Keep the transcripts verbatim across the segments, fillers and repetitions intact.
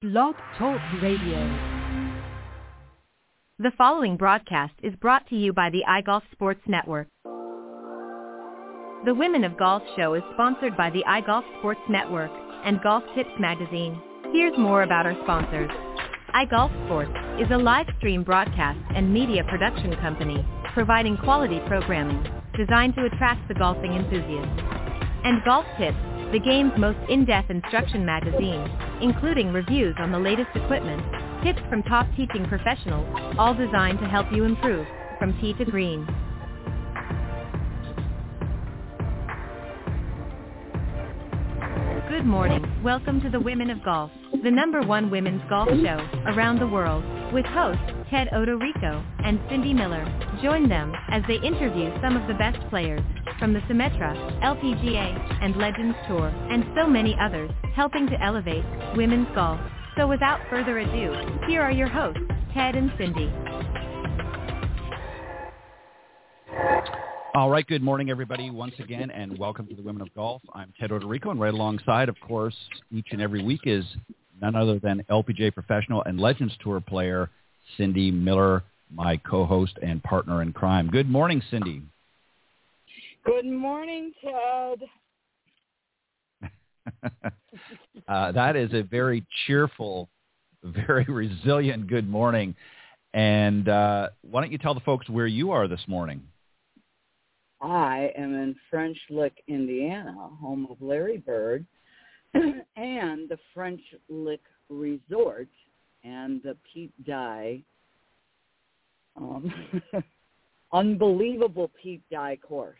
Blog Talk Radio. The following broadcast is brought to you by the iGolf Sports Network. The Women of Golf show is sponsored by the iGolf Sports Network and Golf Tips Magazine. Here's more about our sponsors. iGolf Sports is a live stream broadcast and media production company providing quality programming designed to attract the golfing enthusiast. And Golf Tips, the game's most in-depth instruction magazine, including reviews on the latest equipment, tips from top teaching professionals, all designed to help you improve from tee to green. Good morning. Welcome to the Women of Golf, the number one women's golf show around the world, with hosts Ted Odorico and Cindy Miller. Join them as they interview some of the best players from the Symetra, L P G A, and Legends Tour, and so many others, helping to elevate women's golf. So without further ado, here are your hosts, Ted and Cindy. All right, good morning, everybody, once again, and welcome to the Women of Golf. I'm Ted Odorico, and right alongside, of course, each and every week is none other than L P G A professional and Legends Tour player Cindy Miller, my co-host and partner in crime. Good morning, Cindy. Good morning, Ted. uh, that is a very cheerful, very resilient good morning. And uh, why don't you tell the folks where you are this morning? I am in French Lick, Indiana, home of Larry Bird, and the French Lick Resort and the Pete Dye, um, unbelievable Pete Dye course.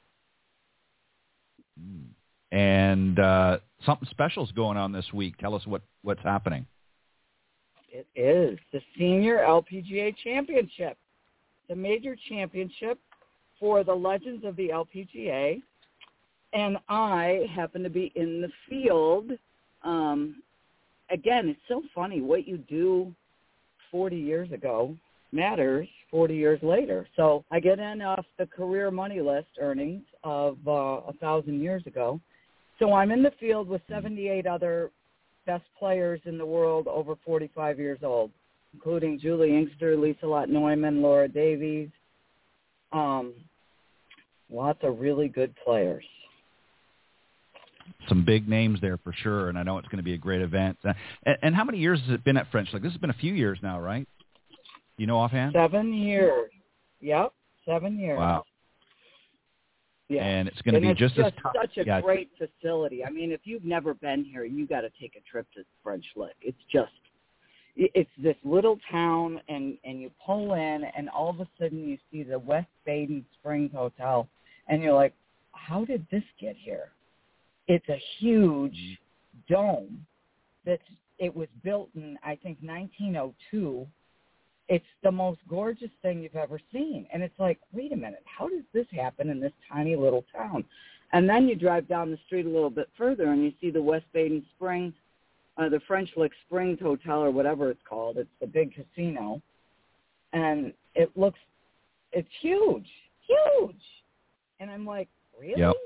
And uh, something special is going on this week. Tell us what, what's happening. It is the Senior L P G A Championship, the major championship for the Legends of the L P G A, and I happen to be in the field. Um, again, it's so funny. What you do forty years ago matters forty years later. So I get in off the career money list earnings of uh, a thousand years ago. So I'm in the field with seventy-eight other best players in the world over forty-five years old, including Julie Inkster, Lisa Lott Neumann, Laura Davies, um, lots of really good players. Some big names there for sure, and I know it's going to be a great event. Uh, and, and how many years has it been at French Lick? This has been a few years now, right? You know offhand? Seven years. Yep, seven years. Wow. Yeah. And it's going to and be it's just, just as tough. such a yeah. great facility. I mean, if you've never been here, you got to take a trip to French Lick. It's just, it's this little town, and, and you pull in, and all of a sudden you see the West Baden Springs Hotel, and you're like, how did this get here? It's a huge dome that's, it was built in, I think, nineteen oh two. It's the most gorgeous thing you've ever seen. And it's like, wait a minute, how does this happen in this tiny little town? And then you drive down the street a little bit further and you see the West Baden Springs, uh, the French Lick Springs Hotel or whatever it's called. It's the big casino. And it looks, it's huge, huge. And I'm like, really? Yep.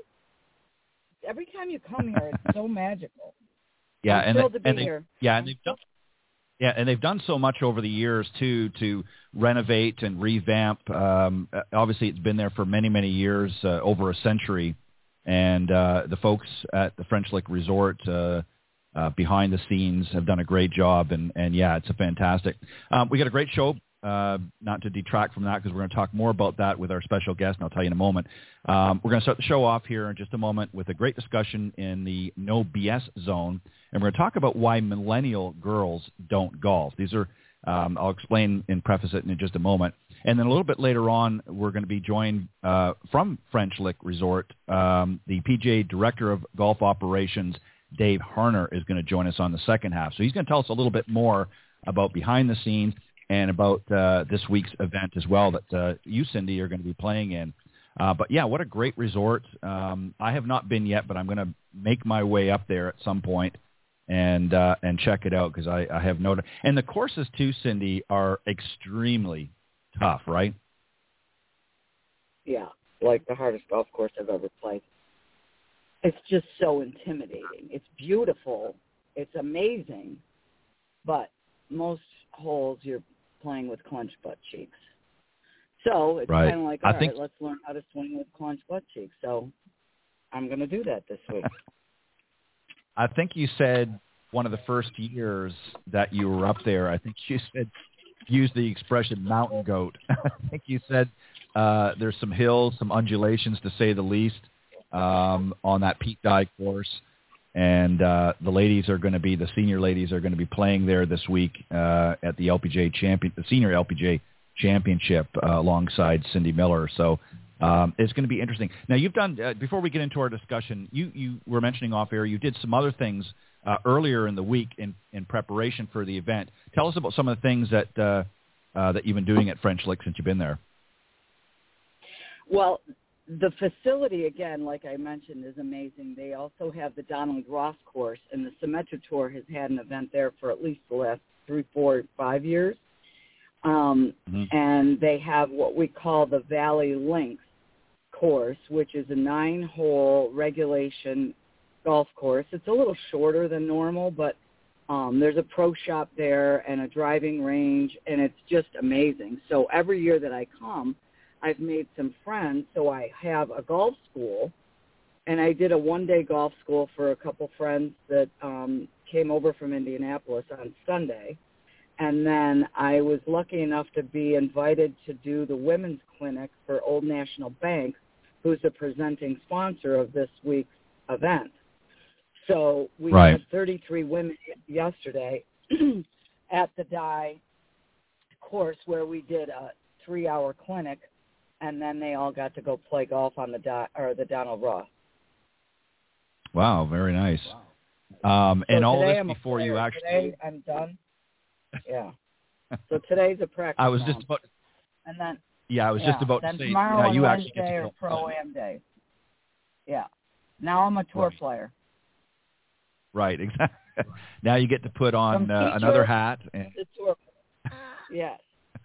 Every time you come here, it's so magical. Yeah, I'm and thrilled they, to be and they, here. yeah, and they've done Yeah, and they've done so much over the years, too, to renovate and revamp. Um, obviously, it's been there for many, many years, uh, over a century. And uh, the folks at the French Lick Resort uh, uh, behind the scenes have done a great job. And, and yeah, it's a fantastic. Um, we got a great show. Uh, not to detract from that, because we're going to talk more about that with our special guest, and I'll tell you in a moment. Um, we're going to start the show off here in just a moment with a great discussion in the no B S zone, and we're going to talk about why millennial girls don't golf. These are, um, I'll explain and preface it in just a moment. And then a little bit later on, we're going to be joined uh, from French Lick Resort. Um, the P G A Director of Golf Operations, Dave Harner, is going to join us on the second half. So he's going to tell us a little bit more about behind the scenes and about uh, this week's event as well that uh, you, Cindy, are going to be playing in. Uh, but, yeah, what a great resort. Um, I have not been yet, but I'm going to make my way up there at some point and uh, and check it out, because I, I have noticed. And the courses, too, Cindy, are extremely tough, right? Yeah, like the hardest golf course I've ever played. It's just so intimidating. It's beautiful. It's amazing. but most holes you're playing with clenched butt cheeks. So it's right. kind of like, all I right, think... let's learn how to swing with clenched butt cheeks. So I'm going to do that this week. I think you said one of the first years that you were up there, I think you said, used the expression mountain goat. I think you said uh, there's some hills, some undulations to say the least um, on that Pete Dye course. And uh, the ladies are going to be, the senior ladies are going to be playing there this week uh, at the L P G A champion, the senior L P G A championship uh, alongside Cindy Miller. So um, it's going to be interesting. Now you've done, uh, before we get into our discussion, you, you were mentioning off air, you did some other things uh, earlier in the week in, in preparation for the event. Tell us about some of the things that, uh, uh, that you've been doing at French Lick since you've been there. Well, the facility, again, like I mentioned, is amazing. They also have the Donald Ross course, and the Symetra Tour has had an event there for at least the last three, four, five years. Um, mm-hmm. And they have what we call the Valley Links course, which is a nine-hole regulation golf course. It's a little shorter than normal, but um, there's a pro shop there and a driving range, and it's just amazing. So every year that I come, I've made some friends, so I have a golf school, and I did a one-day golf school for a couple friends that um, came over from Indianapolis on Sunday. And then I was lucky enough to be invited to do the women's clinic for Old National Bank, who's the presenting sponsor of this week's event. So we right. had thirty-three women yesterday at the Dye course where we did a three-hour clinic, and then they all got to go play golf on the Dye, or the Donald Ross. Wow, very nice. Wow. Um, so and all this I'm before you actually... Today I'm done. Yeah. So today's a practice. I was round. just about. And then. Yeah, I was yeah, just about then to say. Tomorrow Now you and actually get Wednesday to are pro-am day. Yeah. Now I'm a tour right. player. Right. Exactly. Now you get to put on uh, teacher, another hat. And... The tour. Yes.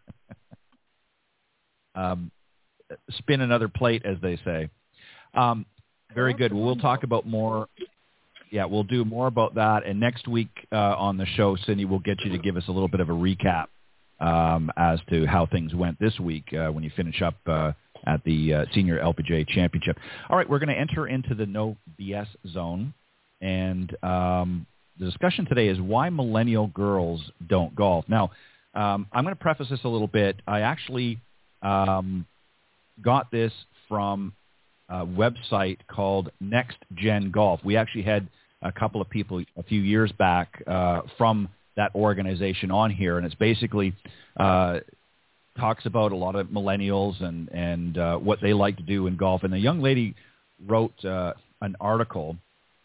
um, spin another plate, as they say. Um, very good. We'll talk about more. Yeah, we'll do more about that. And next week uh, on the show, Cindy, we'll get you to give us a little bit of a recap um, as to how things went this week uh, when you finish up uh, at the uh, Senior L P G A Championship. All right, we're going to enter into the no B S zone. And um, the discussion today is why millennial girls don't golf. Now, um, I'm going to preface this a little bit. I actually um, got this from a website called Next Gen Golf. We actually had a couple of people a few years back uh, from that organization on here, and it's basically uh, talks about a lot of millennials and, and uh, what they like to do in golf. And the young lady wrote uh, an article,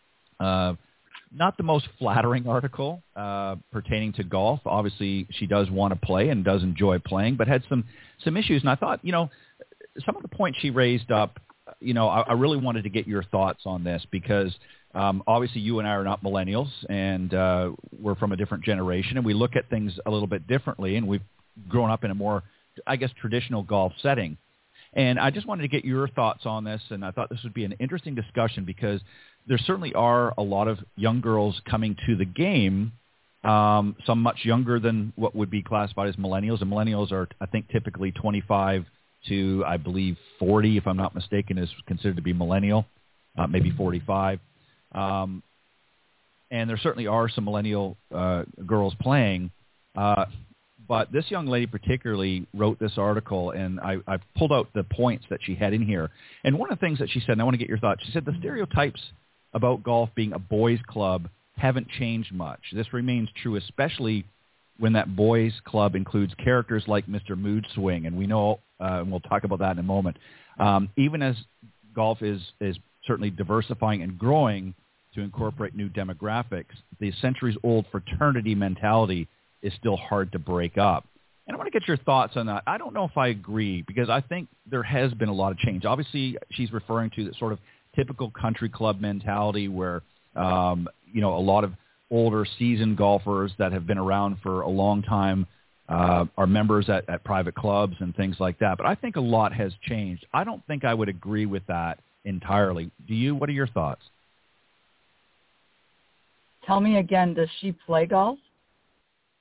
uh, not the most flattering article uh, pertaining to golf. Obviously, she does want to play and does enjoy playing, but had some, some issues. And I thought, you know, some of the points she raised up, you know, I, I really wanted to get your thoughts on this because um, obviously you and I are not millennials, and uh, we're from a different generation, and we look at things a little bit differently, and we've grown up in a more, I guess, traditional golf setting. And I just wanted to get your thoughts on this, and I thought this would be an interesting discussion because there certainly are a lot of young girls coming to the game, um, some much younger than what would be classified as millennials, and millennials are, I think, typically twenty-five to, I believe, forty, if I'm not mistaken, is considered to be millennial, uh, maybe forty-five. Um, and there certainly are some millennial uh, girls playing. Uh, but this young lady particularly wrote this article, and I, I pulled out the points that she had in here. And one of the things that she said, and I want to get your thoughts, she said the stereotypes about golf being a boys' club haven't changed much. This remains true, especially when that boys' club includes characters like Mister Mood Swing, and we know, uh, and we'll talk about that in a moment. Um, even as golf is, is certainly diversifying and growing to incorporate new demographics, the centuries-old fraternity mentality is still hard to break up. And I want to get your thoughts on that. I don't know if I agree, because I think there has been a lot of change. Obviously, she's referring to that sort of typical country club mentality where, um, you know, a lot of older seasoned golfers that have been around for a long time uh, are members at, at private clubs and things like that. But I think a lot has changed. I don't think I would agree with that entirely. Do you? What are your thoughts? Tell me again, does she play golf?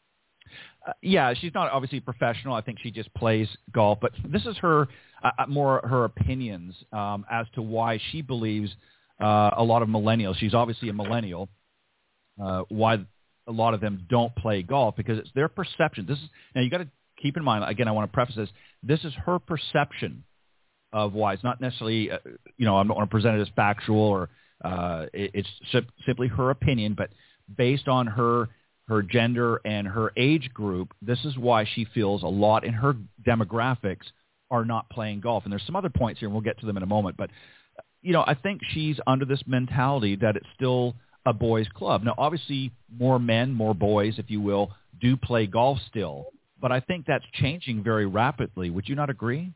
uh, yeah, she's not obviously a professional. I think she just plays golf. But this is her uh, more her opinions um, as to why she believes uh, a lot of millennials. She's obviously a millennial. Uh, why a lot of them don't play golf, because it's their perception. This is now you got to keep in mind. Again, I want to preface this. This is her perception of why. It's not necessarily, uh, you know, I don't want to present it as factual or uh, it, it's sim- simply her opinion, but based on her her gender and her age group, this is why she feels a lot in her demographics are not playing golf. And there's some other points here, and we'll get to them in a moment. But, you know, I think she's under this mentality that it's still a boys' club. Now, obviously, more men, more boys, if you will, do play golf still. But I think that's changing very rapidly. Would you not agree?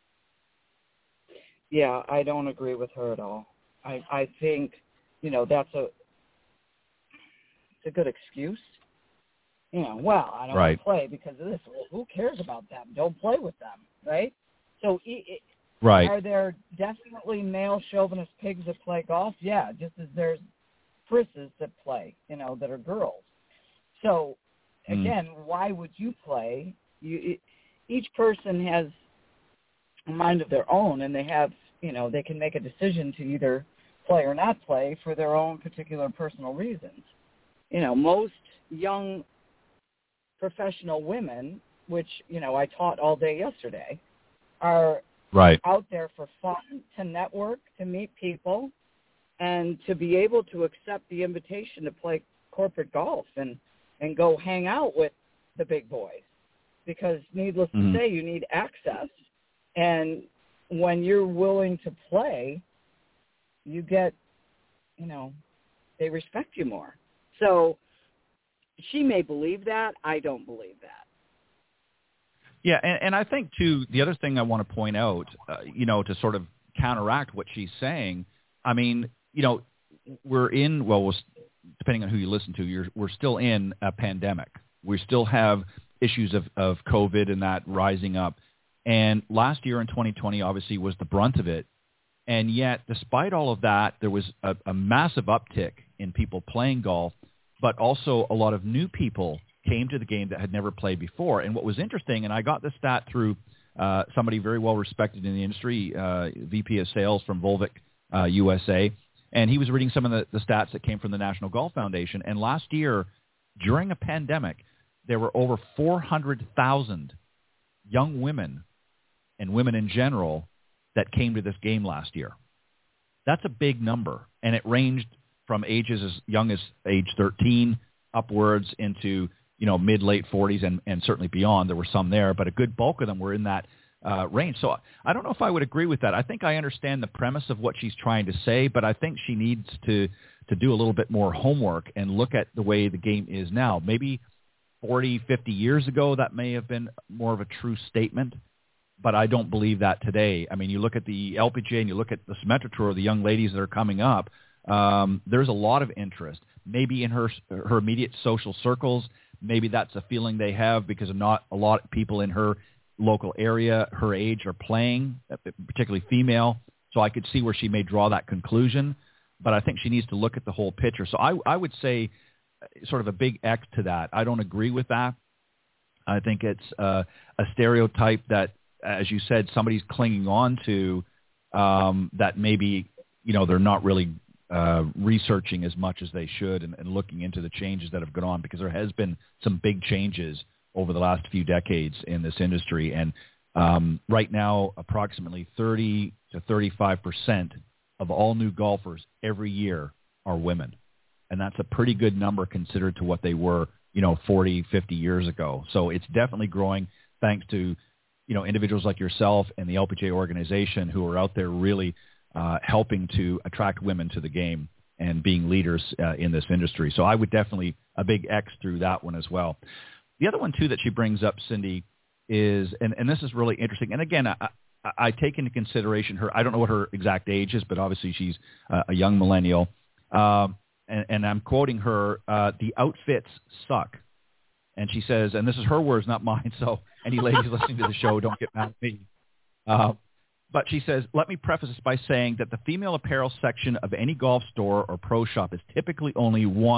Yeah, I don't agree with her at all. I, I think, you know, that's a it's a good excuse. You know, well, I don't right. want to play because of this. Well, who cares about them? Don't play with them, right? So it, right. are there definitely male chauvinist pigs that play golf? Yeah, just as there's prisses that play, you know, that are girls. So, again, mm. why would you play? You, it, each person has a mind of their own, and they have, you know, they can make a decision to either play or not play for their own particular personal reasons. You know, most young professional women, which, you know, I taught all day yesterday, are right. out there for fun, to network, to meet people, and to be able to accept the invitation to play corporate golf and, and go hang out with the big boys. Because needless mm-hmm. to say, you need access. And when you're willing to play, you get, you know, they respect you more. So she may believe that. I don't believe that. Yeah, and, and I think, too, the other thing I want to point out, uh, you know, to sort of counteract what she's saying, I mean, you know, we're in, well, we'll, depending on who you listen to, you're, we're still in a pandemic. We still have issues of, of COVID and that rising up. And last year in twenty twenty, obviously, was the brunt of it. And yet, despite all of that, there was a, a massive uptick in people playing golf, but also a lot of new people came to the game that had never played before. And what was interesting, and I got this stat through uh, somebody very well respected in the industry, uh, V P of Sales from Volvic uh, U S A, and he was reading some of the, the stats that came from the National Golf Foundation. And last year, during a pandemic, there were over four hundred thousand young women and women in general that came to this game last year. That's a big number, and it ranged from ages as young as age thirteen upwards into, you know, mid-late forties and, and certainly beyond. There were some there, but a good bulk of them were in that uh, range. So I don't know if I would agree with that. I think I understand the premise of what she's trying to say, but I think she needs to, to do a little bit more homework and look at the way the game is now. Maybe forty, fifty years ago, that may have been more of a true statement, but I don't believe that today. I mean, you look at the L P G A and you look at the Symetra Tour, the young ladies that are coming up, um, there's a lot of interest. Maybe in her her immediate social circles, maybe that's a feeling they have because of not a lot of people in her local area, her age, are playing, particularly female. So I could see where she may draw that conclusion, but I think she needs to look at the whole picture. So I, I would say sort of a big X to that. I don't agree with that. I think it's uh, a stereotype that, as you said, somebody's clinging on to um, that maybe, you know, they're not really uh, researching as much as they should and, and looking into the changes that have gone on, because there has been some big changes over the last few decades in this industry. And um, right now, approximately thirty to thirty-five percent of all new golfers every year are women. And that's a pretty good number considered to what they were, you know, forty, fifty years ago. So it's definitely growing thanks to, you know, individuals like yourself and the L P G A organization who are out there really uh, helping to attract women to the game and being leaders uh, in this industry. So I would definitely a big X through that one as well. The other one, too, that she brings up, Cindy, is, and, and this is really interesting, and again, I, I, I take into consideration her, I don't know what her exact age is, but obviously she's uh, a young millennial, um, and, and I'm quoting her, uh, the outfits suck. And she says, and this is her words, not mine, so any ladies listening to the show, don't get mad at me. Uh, but she says, let me preface this by saying that the female apparel section of any golf store or pro shop is typically only one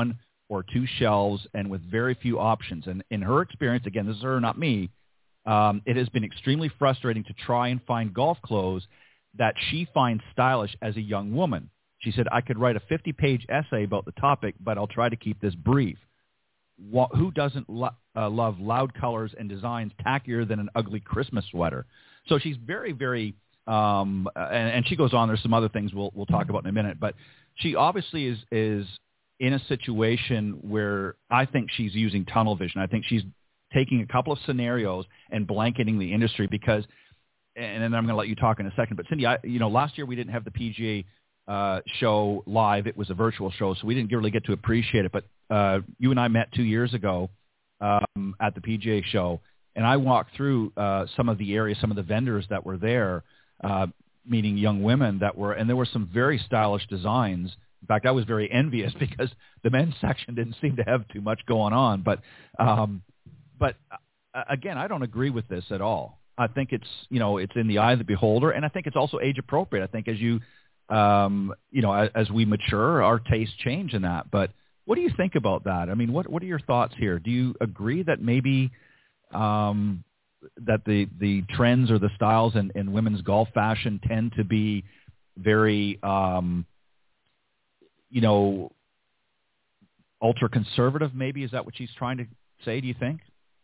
or two shelves and with very few options. And in her experience, again, this is her, not me, um, it has been extremely frustrating to try and find golf clothes that she finds stylish as a young woman. She said, I could write a fifty-page essay about the topic, but I'll try to keep this brief. What, who doesn't lo- uh, love loud colors and designs tackier than an ugly Christmas sweater? So she's very, very, um, and, and she goes on. There's some other things we'll we'll talk about in a minute, but she obviously is is in a situation where I think she's using tunnel vision. I think she's taking a couple of scenarios and blanketing the industry because, and then I'm going to let you talk in a second. But Cindy, I, you know, last year we didn't have the P G A Uh, show live. It was a virtual show, so we didn't really get to appreciate it. But uh, you and I met two years ago um, at the P G A show, and I walked through uh, some of the areas, some of the vendors that were there, uh, meeting young women that were, and there were some very stylish designs. In fact, I was very envious because the men's section didn't seem to have too much going on. But, um, but uh, again, I don't agree with this at all. I think it's, you know, it's in the eye of the beholder, and I think it's also age appropriate. I think as you Um, you know, as, as we mature, our tastes change in that. But what do you think about that? I mean, what what are your thoughts here? Do you agree that maybe um, that the the trends or the styles in, in women's golf fashion tend to be very, um, you know, ultra conservative? Maybe is that what she's trying to say? Do you think?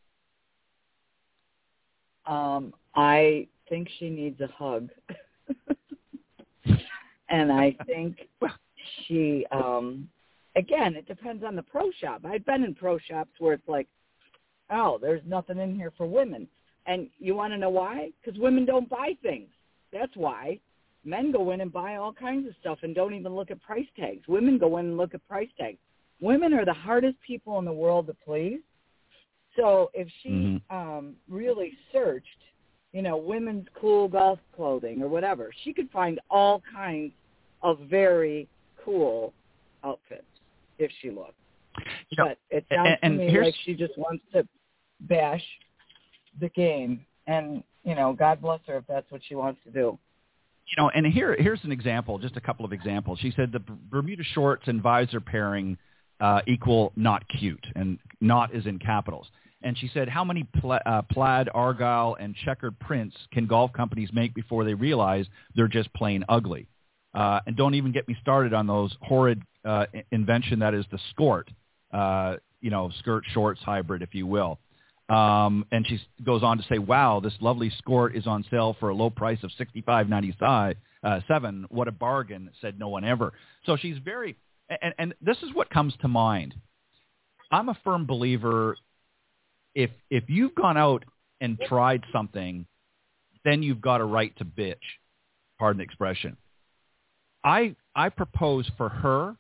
Um, I think she needs a hug. And I think she, um, again, it depends on the pro shop. I've been in pro shops where it's like, oh, there's nothing in here for women. And you want to know why? Because women don't buy things. That's why. Men go in and buy all kinds of stuff and don't even look at price tags. Women go in and look at price tags. Women are the hardest people in the world to please. So if she mm-hmm. um, really searched, you know, women's cool golf clothing or whatever, she could find all kinds of very cool outfits if she looked. You know, but it sounds and, to me like she just wants to bash the game. And, you know, God bless her if that's what she wants to do. You know, and here here's an example, just a couple of examples. She said the Bermuda shorts and visor pairing uh, equal not cute, and not is in capitals. And she said, how many pla- uh, plaid, argyle, and checkered prints can golf companies make before they realize they're just plain ugly? Uh, and don't even get me started on those horrid uh, invention that is the skort, uh, you know, skirt shorts hybrid, if you will. Um, and she goes on to say, wow, this lovely skort is on sale for a low price of sixty-five ninety-seven. Uh, seven. What a bargain, said no one ever. So she's very, and, and this is what comes to mind. I'm a firm believer If if you've gone out and tried something, then you've got a right to bitch. Pardon the expression. I I propose for her,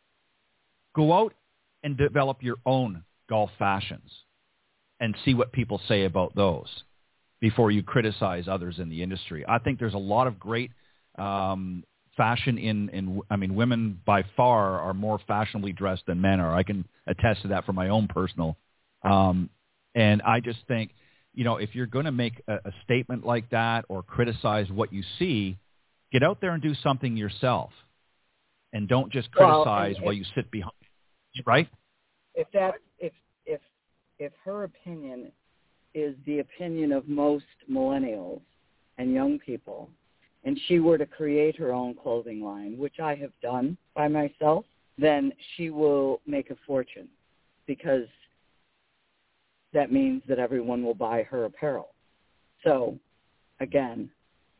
go out and develop your own golf fashions and see what people say about those before you criticize others in the industry. I think there's a lot of great um, fashion in, in, I mean, women by far are more fashionably dressed than men are. I can attest to that from my own personal um And I just think, you know, if you're going to make a, a statement like that or criticize what you see, get out there and do something yourself, and don't just criticize well, if, while you sit behind. Right? If that, if if if her opinion is the opinion of most millennials and young people, and she were to create her own clothing line, which I have done by myself, then she will make a fortune, because that means that everyone will buy her apparel. So, again,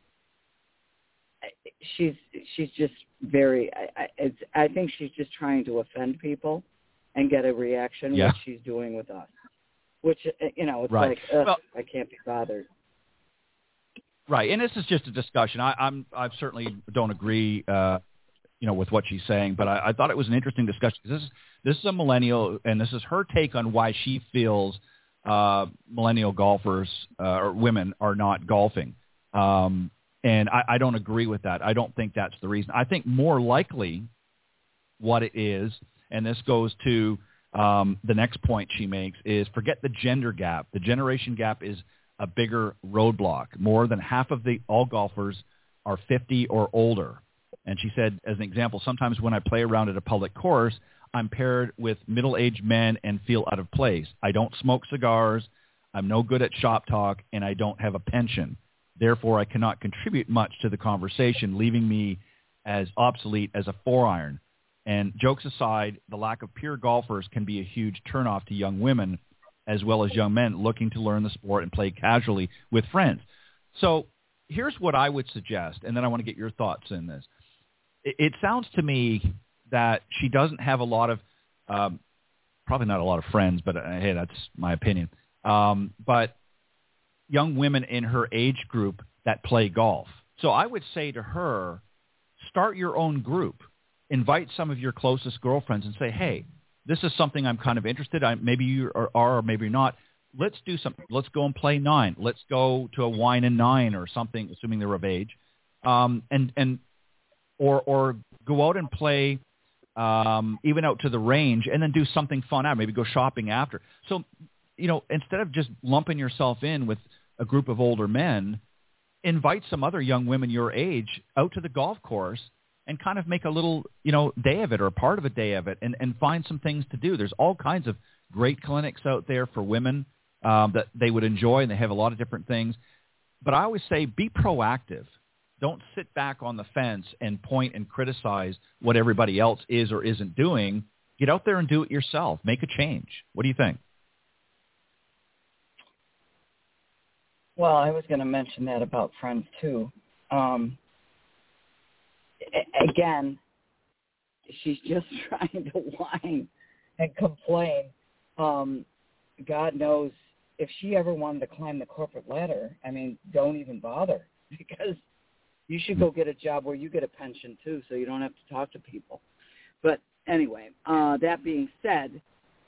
she's she's just very. I, I, it's, I think she's just trying to offend people and get a reaction, yeah. which she's doing with us. Which, you know, it's right. like, ugh, well, I can't be bothered. Right, and this is just a discussion. I, I'm I certainly don't agree, uh, you know, with what she's saying, but I, I thought it was an interesting discussion. This is this is a millennial, and this is her take on why she feels Uh, millennial golfers uh, or women are not golfing. Um, and I, I don't agree with that. I don't think that's the reason. I think more likely what it is, and this goes to um, the next point she makes, is forget the gender gap. The generation gap is a bigger roadblock. More than half of the all golfers are fifty or older. And she said, as an example, sometimes when I play around at a public course, I'm paired with middle-aged men and feel out of place. I don't smoke cigars. I'm no good at shop talk, and I don't have a pension. Therefore, I cannot contribute much to the conversation, leaving me as obsolete as a four-iron. And jokes aside, the lack of peer golfers can be a huge turnoff to young women as well as young men looking to learn the sport and play casually with friends. So here's what I would suggest, and then I want to get your thoughts in this. It, it sounds to me that she doesn't have a lot of, um, probably not a lot of friends, but uh, hey, that's my opinion. Um, but young women in her age group that play golf. So I would say to her, start your own group. Invite some of your closest girlfriends and say, hey, this is something I'm kind of interested in. Maybe you are, are or maybe you're not. Let's do something. Let's go and play nine. Let's go to a wine and nine or something, assuming they're of age, um, and and or or go out and play um, even out to the range, and then do something fun out. Maybe go shopping after. So, you know, instead of just lumping yourself in with a group of older men, invite some other young women your age out to the golf course and kind of make a little, you know, day of it or a part of a day of it, and, and find some things to do. There's all kinds of great clinics out there for women um, that they would enjoy, and they have a lot of different things. But I always say be proactive. Don't sit back on the fence and point and criticize what everybody else is or isn't doing. Get out there and do it yourself. Make a change. What do you think? Well, I was going to mention that about friends, too. Um, again, she's just trying to whine and complain. Um, God knows if she ever wanted to climb the corporate ladder, I mean, don't even bother, because you should go get a job where you get a pension, too, so you don't have to talk to people. But anyway, uh, that being said,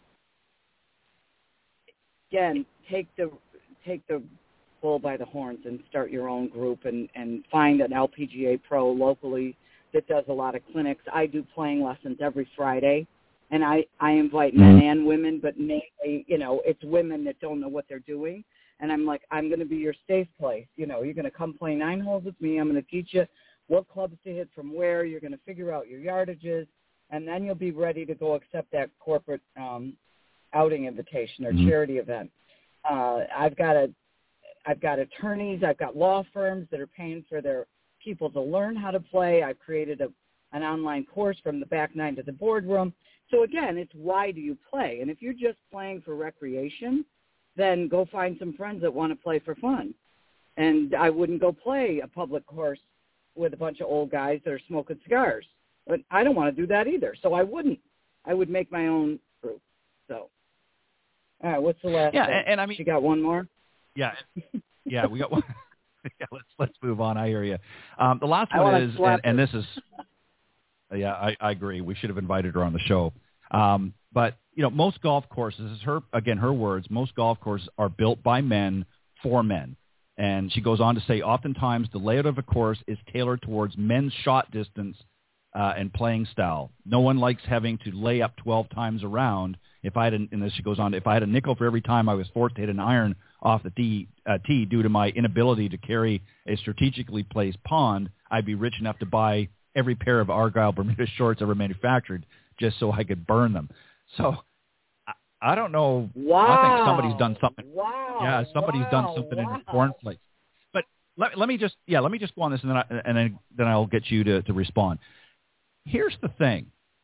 again, take the take the bull by the horns and start your own group, and, and find an L P G A pro locally that does a lot of clinics. I do playing lessons every Friday, and I, I invite men and women, but mainly, you know, it's women that don't know what they're doing. And I'm like, I'm going to be your safe place. You know, you're going to come play nine holes with me. I'm going to teach you what clubs to hit from where. You're going to figure out your yardages, and then you'll be ready to go accept that corporate um, outing invitation or mm-hmm. charity event. Uh, I've got a I've got attorneys, I've got law firms that are paying for their people to learn how to play. I've created a, an online course from the back nine to the boardroom. So again, it's why do you play? And if you're just playing for recreation, then go find some friends that want to play for fun. And I wouldn't go play a public course with a bunch of old guys that are smoking cigars. But I don't want to do that either, so I wouldn't. I would make my own group. So, all right, what's the last yeah, one? And, and I mean, you got one more? Yeah, yeah, we got one. yeah, let's let's move on. I hear you. Um, the last I one is, and, and this is, yeah, I, I agree. We should have invited her on the show. Um, but you know, most golf courses, is her again her words. Most golf courses are built by men for men, and she goes on to say, oftentimes the layout of a course is tailored towards men's shot distance uh, and playing style. No one likes having to lay up twelve times around. If I had, an, and this she goes on, if I had a nickel for every time I was forced to hit an iron off the tee, uh, tee due to my inability to carry a strategically placed pond, I'd be rich enough to buy every pair of Argyle Bermuda shorts ever manufactured just so I could burn them. So I, I don't know. Wow. I think somebody's done something. Wow. Yeah, somebody's wow. done something wow. in her cornflakes. But let, let me just, yeah, let me just go on this, and then I, and then, then I'll get you to, to respond. Here's the thing.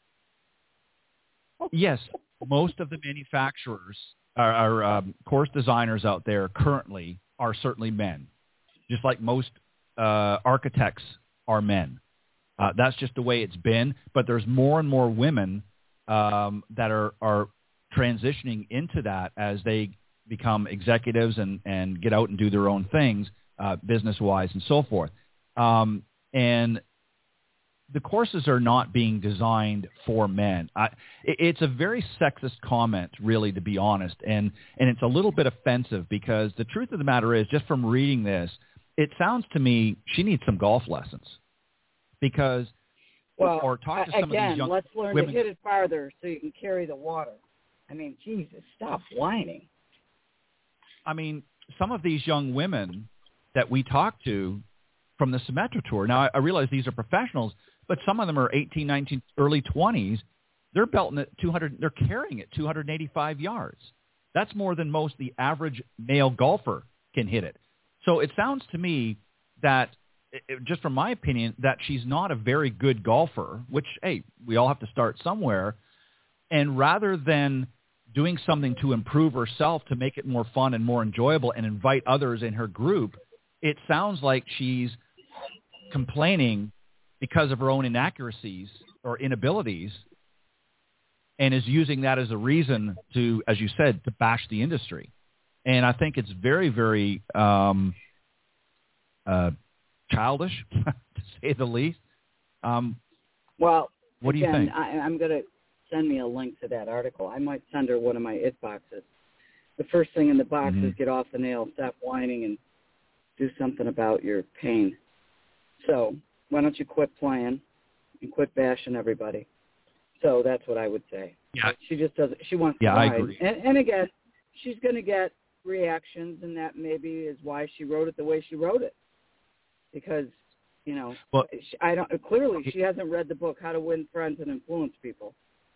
Yes, most of the manufacturers, our, our um, course designers out there currently are certainly men, just like most uh, architects are men. Uh, that's just the way it's been. But there's more and more women um, that are, are transitioning into that as they become executives and, and get out and do their own things, uh, business-wise and so forth. Um, and the courses are not being designed for men. I, it, it's a very sexist comment, really, to be honest, and, and it's a little bit offensive because the truth of the matter is, just from reading this, it sounds to me she needs some golf lessons because, well, or talk to some again, of these young let's learn women. to hit it farther so you can carry the water. I mean, Jesus, stop whining. I mean, some of these young women that we talk to from the Symetra Tour, now I, I realize these are professionals, but some of them are eighteen, nineteen, early twenties, they're belting it two hundred. They're carrying it two hundred eighty-five yards. That's more than most the average male golfer can hit it. So it sounds to me that, it, just from my opinion, that she's not a very good golfer, which, hey, we all have to start somewhere. And rather than doing something to improve herself, to make it more fun and more enjoyable and invite others in her group, it sounds like she's complaining because of her own inaccuracies or inabilities, and is using that as a reason to, as you said, to bash the industry. And I think it's very, very um, uh, childish, to say the least. Um, well, what do again, you think? I, I'm going to send me a link to that article. I might send her one of my it boxes. The first thing in the box mm-hmm. is get off the nail, stop whining, and do something about your pain. So why don't you quit playing and quit bashing everybody? So that's what I would say. Yeah. She just doesn't. She wants yeah, to whine. I agree. And, and again, she's going to get reactions, and that maybe is why she wrote it the way she wrote it. Because, you know, well, she, I don't. Clearly, she hasn't read the book How to Win Friends and Influence People.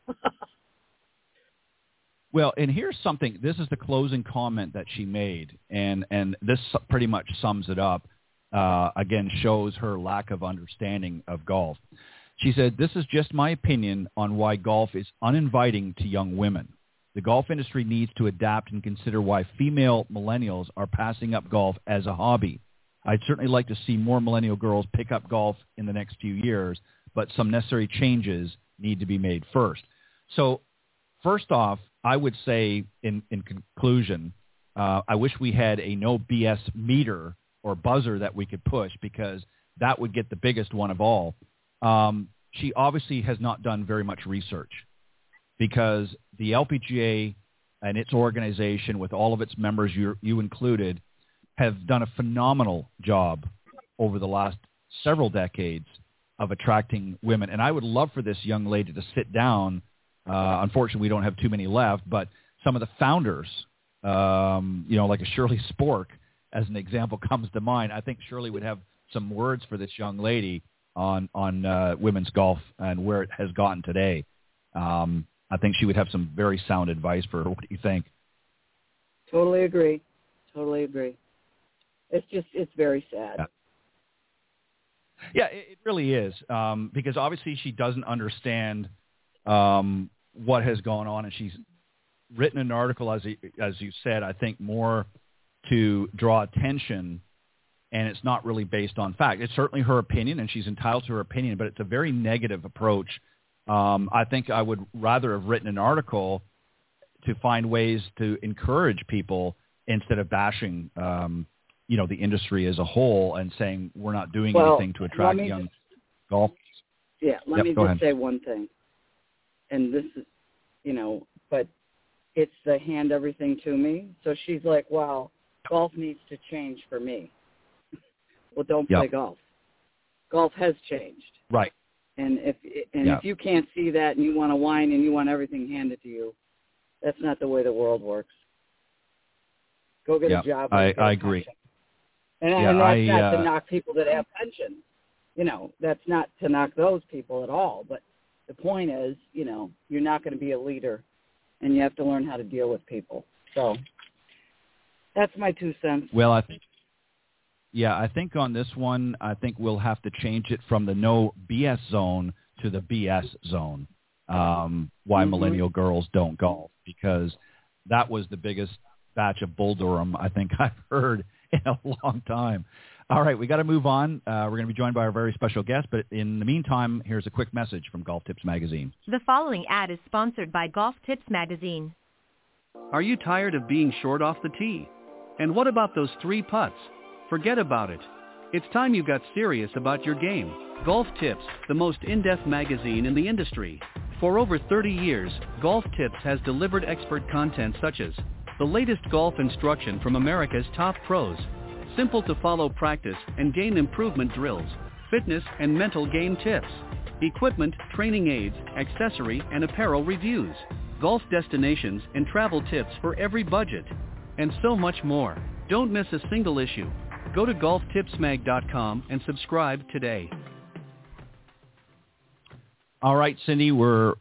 Well, and here's something. This is the closing comment that she made, and and this pretty much sums it up. Uh, again, shows her lack of understanding of golf. She said, "This is just my opinion on why golf is uninviting to young women. The golf industry needs to adapt and consider why female millennials are passing up golf as a hobby. I'd certainly like to see more millennial girls pick up golf in the next few years, but some necessary changes need to be made first." So first off, I would say in, in conclusion, uh, I wish we had a no B S meter or buzzer that we could push, because that would get the biggest one of all. Um, she obviously has not done very much research, because the L P G A and its organization, with all of its members, you, you included, have done a phenomenal job over the last several decades of attracting women. And I would love for this young lady to sit down. Uh, unfortunately, we don't have too many left, but some of the founders, um, you know, like a Shirley Spork, as an example, comes to mind. I think Shirley would have some words for this young lady on on uh, women's golf and where it has gotten today. Um, I think she would have some very sound advice for her. What do you think? Totally agree. Totally agree. It's just, it's very sad. Yeah, yeah it, it really is, um, because obviously she doesn't understand um, what has gone on, and she's written an article, as as you said, I think more to draw attention, and it's not really based on fact. It's certainly her opinion, and she's entitled to her opinion, but it's a very negative approach. Um, I think I would rather have written an article to find ways to encourage people instead of bashing, um, you know, the industry as a whole and saying we're not doing well, anything to attract young just, golfers. Yeah, let yep, me just ahead. say one thing. And this is, you know, but it's the hand everything to me. So she's like, well, golf needs to change for me. Well, don't play yep. golf. Golf has changed. Right. And if and yep. if you can't see that and you want to whine and you want everything handed to you, that's not the way the world works. Go get yep. a job. I, I agree. And, yeah, and that's I, not uh, to knock people that have pensions. You know, that's not to knock those people at all. But the point is, you know, you're not going to be a leader, and you have to learn how to deal with people. So that's my two cents. Well, I think, yeah, I think on this one, I think we'll have to change it from the no B S zone to the B S zone. Um, why mm-hmm. millennial girls don't golf, because that was the biggest batch of Bull Durham I think I've heard in a long time. All right, we got to move on. Uh, we're going to be joined by our very special guest, but in the meantime, here's a quick message from Golf Tips Magazine. The following ad is sponsored by Golf Tips Magazine. Are you tired of being short off the tee? And what about those three putts? Forget about it. It's time you got serious about your game. Golf Tips, the most in-depth magazine in the industry. For over thirty years, Golf Tips has delivered expert content such as the latest golf instruction from America's top pros, simple-to-follow practice and game improvement drills, fitness and mental game tips, equipment, training aids, accessory and apparel reviews, golf destinations and travel tips for every budget, and so much more. Don't miss a single issue. Go to golf tips mag dot com and subscribe today. All right, Cindy, we're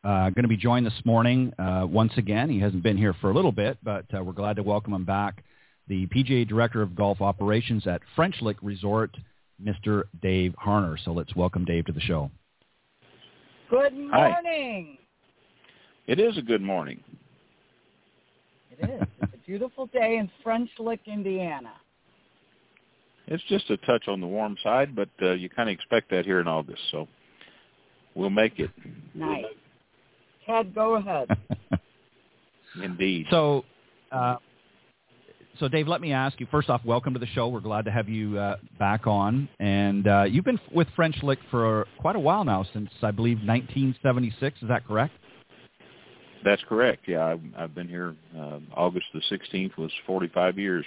uh, going to be joined this morning uh, once again. He hasn't been here for a little bit, but uh, we're glad to welcome him back. The P G A Director of Golf Operations at French Lick Resort, Mister Dave Harner. So let's welcome Dave to the show. Good morning. Hi. It is a good morning. It is. It's a beautiful day in French Lick, Indiana. It's just a touch on the warm side, but uh, you kind of expect that here in August, so we'll make it. Nice. Ted, go ahead. Indeed. So, uh, so Dave, let me ask you, first off, welcome to the show. We're glad to have you uh, back on. And uh, you've been with French Lick for quite a while now, since, I believe, nineteen seventy-six. Is that correct? That's correct. Yeah, I've, I've been here. Uh, August the sixteenth was forty-five years.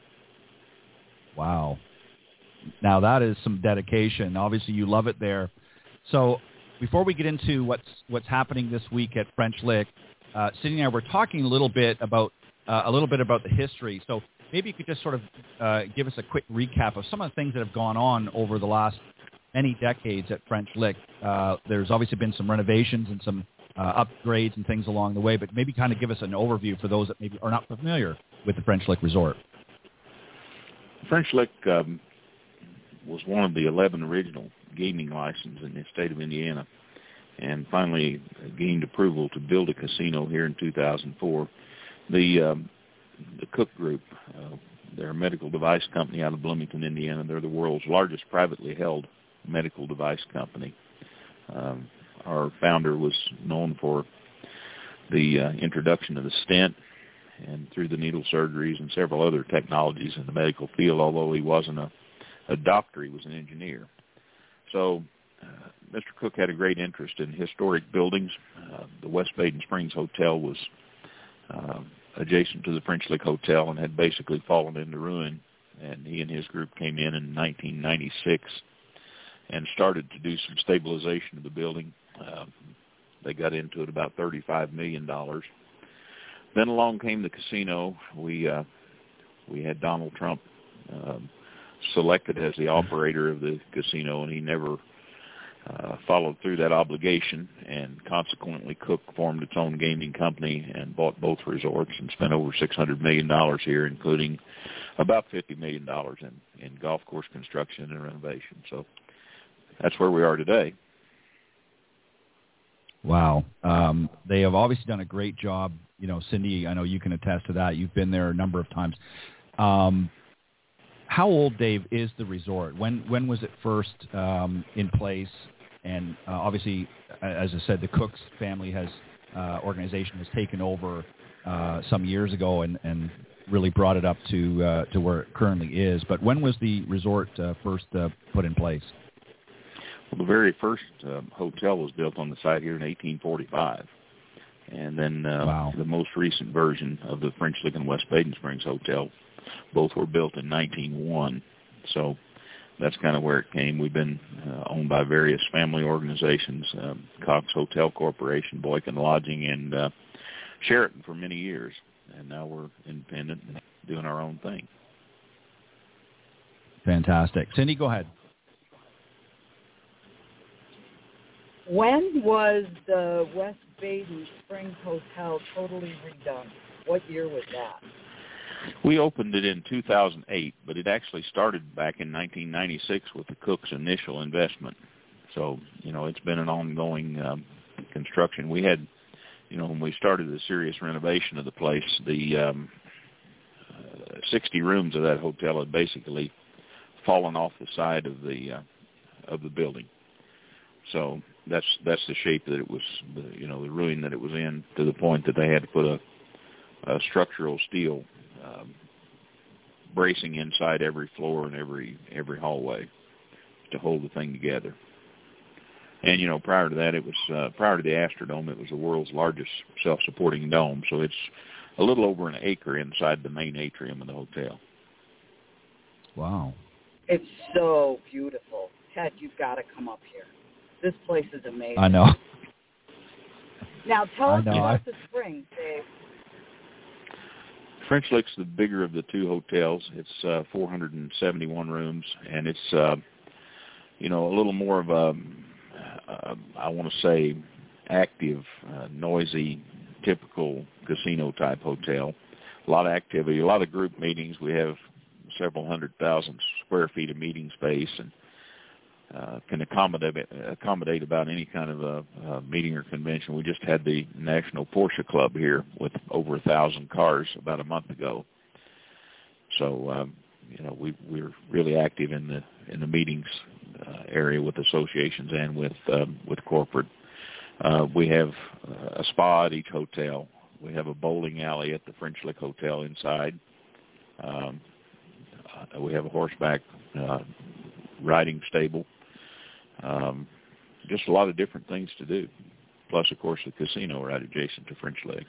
Wow. Now, that is some dedication. Obviously, you love it there. So before we get into what's what's happening this week at French Lick, uh, Cindy and I were talking a little bit about uh, a little bit about the history. So maybe you could just sort of uh, give us a quick recap of some of the things that have gone on over the last many decades at French Lick. Uh, there's obviously been some renovations and some uh, upgrades and things along the way, but maybe kind of give us an overview for those that maybe are not familiar with the French Lick Resort. French Lick um, was one of the eleven original gaming licenses in the state of Indiana, and finally gained approval to build a casino here in two thousand four. The um, the Cook Group, uh, they're a medical device company out of Bloomington, Indiana. They're the world's largest privately held medical device company. Um, our founder was known for the uh, introduction of the stent, and through the needle surgeries and several other technologies in the medical field. Although he wasn't a, a doctor, he was an engineer. So uh, Mister Cook had a great interest in historic buildings. Uh, the West Baden Springs Hotel was uh, adjacent to the French Lick Hotel and had basically fallen into ruin. And he and his group came in in nineteen ninety-six and started to do some stabilization of the building. Uh, they got into it about thirty-five million dollars. Then along came the casino. We uh, we had Donald Trump um, selected as the operator of the casino, and he never uh, followed through that obligation. And consequently, Cook formed its own gaming company and bought both resorts and spent over six hundred million dollars here, including about fifty million dollars in, in golf course construction and renovation. So that's where we are today. Wow. Um, they have obviously done a great job. You know, Cindy, I know you can attest to that. You've been there a number of times. Um, how old, Dave, is the resort? When when was it first um, in place? And uh, obviously, as I said, the Cooks family has uh, organization has taken over uh, some years ago and, and really brought it up to uh, to where it currently is. But when was the resort uh, first uh, put in place? Well, the very first uh, hotel was built on the site here in eighteen forty-five. And then uh, wow. the most recent version of the French Lick and West Baden Springs Hotel, both were built in nineteen oh one. So that's kind of where it came. We've been uh, owned by various family organizations, um, Cox Hotel Corporation, Boykin Lodging, and uh, Sheraton for many years. And now we're independent and doing our own thing. Fantastic. Cindy, go ahead. When was the West Baden Springs Hotel totally redone? What year was that? We opened it in two thousand eight, but it actually started back in nineteen ninety-six with the Cook's initial investment. So, you know, it's been an ongoing um, construction. We had, you know, when we started the serious renovation of the place, the um, uh, sixty rooms of that hotel had basically fallen off the side of the uh, of the building. So that's that's the shape that it was, the, you know, the ruin that it was in, to the point that they had to put a, a structural steel um, bracing inside every floor and every every hallway to hold the thing together. And, you know, prior to that, it was, uh, prior to the Astrodome, it was the world's largest self-supporting dome. So it's a little over an acre inside the main atrium of the hotel. Wow. It's so beautiful. Ted, you've got to come up here. This place is amazing. I know. Now, tell I us know. about I... the Springs, Dave. French Lick's the bigger of the two hotels. It's uh, four hundred seventy-one rooms, and it's, uh, you know, a little more of a, uh, I want to say, active, uh, noisy, typical casino-type hotel. A lot of activity, a lot of group meetings. We have several hundred thousand square feet of meeting space, and uh, can accommodate accommodate about any kind of a, a meeting or convention. We just had the National Porsche Club here with over a thousand cars about a month ago. So, um, you know, we we're really active in the in the meetings uh, area with associations and with um, with corporate. Uh, we have a spa at each hotel. We have a bowling alley at the French Lick Hotel inside. Um, uh, we have a horseback uh, riding stable. Um, just a lot of different things to do. Plus, of course, the casino right adjacent to French Lick.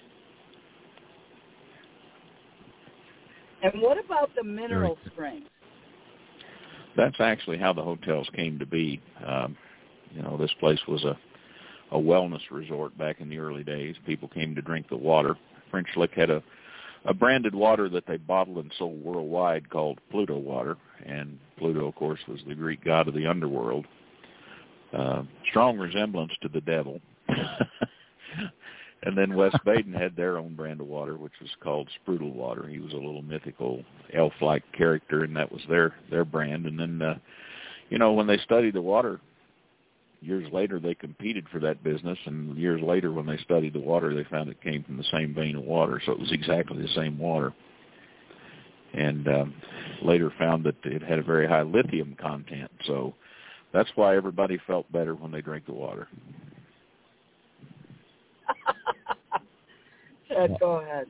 And what about the mineral springs? That's actually how the hotels came to be. Um, you know, this place was a, a wellness resort back in the early days. People came to drink the water. French Lick had a, a branded water that they bottled and sold worldwide called Pluto water. And Pluto, of course, was the Greek god of the underworld. Uh, strong resemblance to the devil. And then West Baden had their own brand of water, which was called Sprudel water. He was a little mythical elf-like character, and that was their, their brand. And then, uh, you know, when they studied the water, years later they competed for that business, and years later when they studied the water, they found it came from the same vein of water, so it was exactly the same water. And um, later found that it had a very high lithium content, so that's why everybody felt better when they drank the water. Ted, go ahead.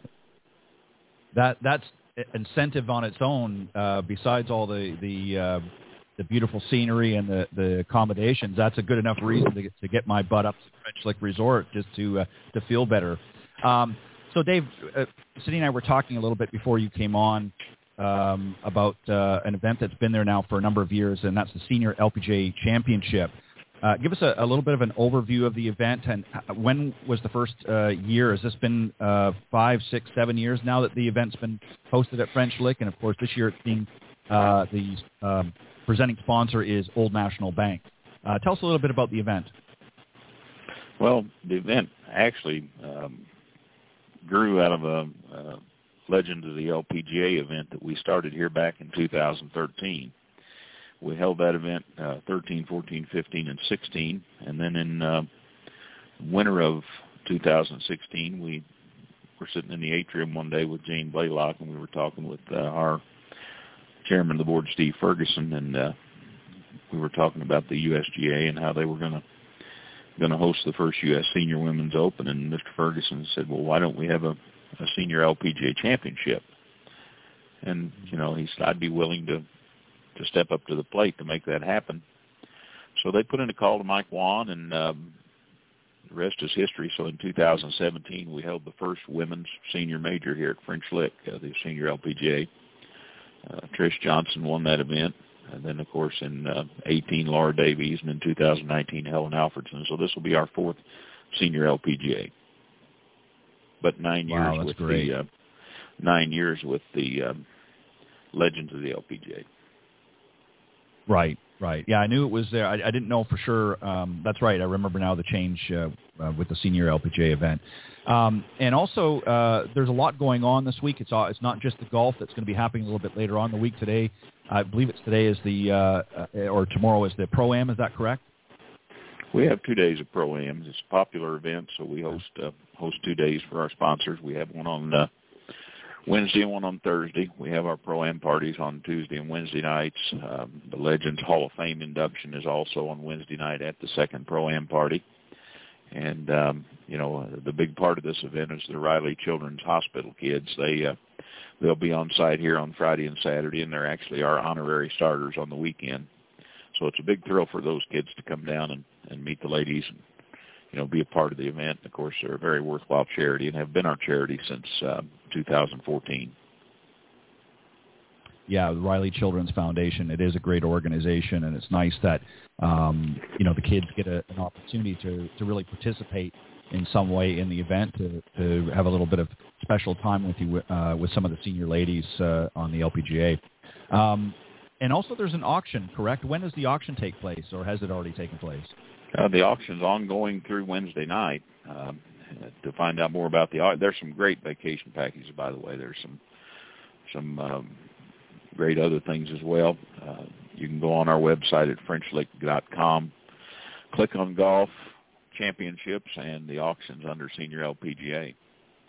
That that's incentive on its own. Uh, besides all the the uh, the beautiful scenery and the, the accommodations, that's a good enough reason to get, to get my butt up to French Lick Resort just to uh, to feel better. Um, so, Dave, uh, Cindy and I were talking a little bit before you came on um, about uh, an event that's been there now for a number of years, and that's the Senior L P G A Championship. Uh, give us a, a little bit of an overview of the event, and when was the first uh, year? Has this been uh, five, six, seven years now that the event's been hosted at French Lick? And, of course, this year it's being uh, the um, presenting sponsor is Old National Bank. Uh, tell us a little bit about the event. Well, the event actually um, grew out of a, a Legend of the L P G A event that we started here back in two thousand thirteen. We held that event uh, thirteen, fourteen, fifteen, and sixteen. And then in uh, winter of two thousand sixteen, we were sitting in the atrium one day with Jane Blaylock, and we were talking with uh, our chairman of the board, Steve Ferguson, and uh, we were talking about the U S G A and how they were going to going to host the first U S Senior Women's Open. And Mister Ferguson said, well, why don't we have a, a Senior L P G A Championship? And, you know, he said, I'd be willing to to step up to the plate to make that happen. So they put in a call to Mike Wan, and um, the rest is history. So in two thousand seventeen, we held the first women's senior major here at French Lick, uh, the Senior L P G A. Uh, Trish Johnson won that event. And then, of course, in uh, eighteen, Laura Davies, and in two thousand nineteen, Helen Alfredson. So this will be our fourth Senior L P G A. But nine wow, years with great. the uh, nine years with the um, Legends of the L P G A. Right, right. Yeah, I knew it was there. I, I didn't know for sure. Um, that's right. I remember now the change uh, uh, with the Senior L P G A event. Um, and also, uh, there's a lot going on this week. It's all, it's not just the golf that's going to be happening a little bit later on in the week. Today, I believe it's today is the, uh, uh, or tomorrow is the Pro-Am. Is that correct? We have two days of Pro-Ams. It's a popular event, so we host uh, host two days for our sponsors. We have one on uh, Wednesday and one on Thursday. We have our Pro-Am parties on Tuesday and Wednesday nights. Um, the Legends Hall of Fame induction is also on Wednesday night at the second Pro-Am party. And, um, you know, the big part of this event is the Riley Children's Hospital kids. They, uh, they'll be on site here on Friday and Saturday, and they're actually our honorary starters on the weekend. So it's a big thrill for those kids to come down and, and meet the ladies and, you know, be a part of the event. Of course, they're a very worthwhile charity and have been our charity since uh, two thousand fourteen. Yeah, the Riley Children's Foundation. It is a great organization, and it's nice that, um, you know, the kids get a, an opportunity to, to really participate in some way in the event, to, to have a little bit of special time with you, uh, with some of the senior ladies uh, on the L P G A. Um, and also there's an auction, correct? When does the auction take place, or has it already taken place? Uh, the auction's ongoing through Wednesday night. Um, to find out more about the auction, there's some great vacation packages, by the way. There's some some um, great other things as well. Uh, you can go on our website at french lick dot com, click on Golf Championships, and the auction's under Senior L P G A.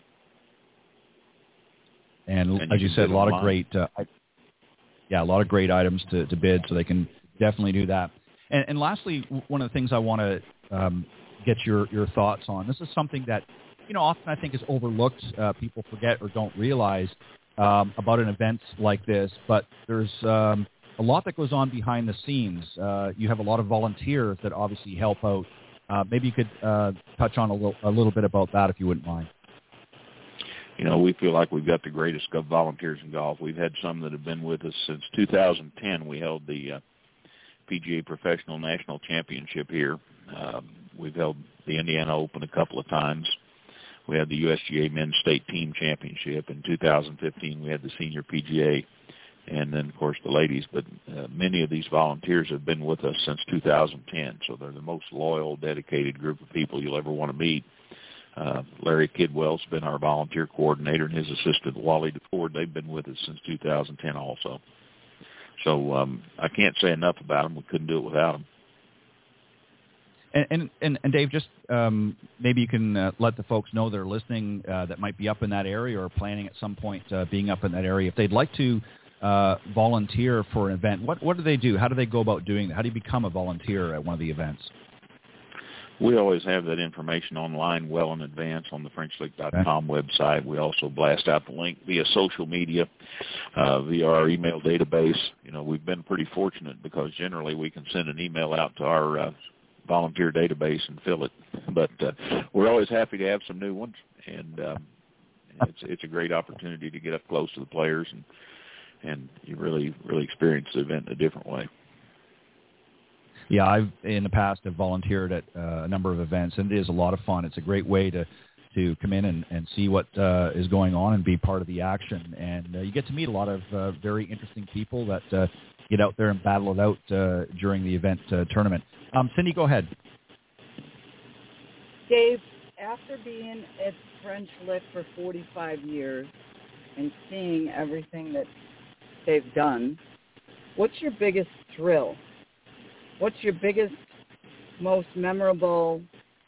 And, and as you you said, a lot online. of great, uh, yeah, a lot of great items to, to bid, so they can definitely do that. And, and lastly, one of the things I want to um, get your, your thoughts on, this is something that, you know, often I think is overlooked. Uh, people forget or don't realize um, about an event like this, but there's um, a lot that goes on behind the scenes. Uh, you have a lot of volunteers that obviously help out. Uh, maybe you could uh, touch on a little, a little bit about that if you wouldn't mind. You know, we feel like we've got the greatest volunteers in golf. We've had some that have been with us since two thousand ten. We held the uh, P G A Professional National Championship here. Um, we've held the Indiana Open a couple of times. We had the U S G A Men's State Team Championship. In two thousand fifteen, we had the Senior P G A, and then, of course, the ladies. But uh, many of these volunteers have been with us since two thousand ten, so they're the most loyal, dedicated group of people you'll ever want to meet. Uh, Larry Kidwell's been our volunteer coordinator, and his assistant, Wally DeFord, they've been with us since two thousand ten also. So um, I can't say enough about them. We couldn't do it without them. And, and, and, and Dave, just um, maybe you can uh, let the folks know that are listening uh, that might be up in that area or planning at some point uh, being up in that area. If they'd like to uh, volunteer for an event, what, what do they do? How do they go about doing that? How do you become a volunteer at one of the events? We always have that information online well in advance on the french lick dot com okay. website. We also blast out the link via social media, uh, via our email database. You know, we've been pretty fortunate because generally we can send an email out to our uh, volunteer database and fill it. But uh, we're always happy to have some new ones, and um, it's it's a great opportunity to get up close to the players and and you really really experience the event in a different way. Yeah, I've in the past have volunteered at uh, a number of events, and it is a lot of fun. It's a great way to, to come in and, and see what uh, is going on and be part of the action. And uh, you get to meet a lot of uh, very interesting people that uh, get out there and battle it out uh, during the event uh, tournament. Um, Cindy, go ahead. Dave, after being at French Lick for forty-five years and seeing everything that they've done, what's your biggest thrill? What's your biggest, most memorable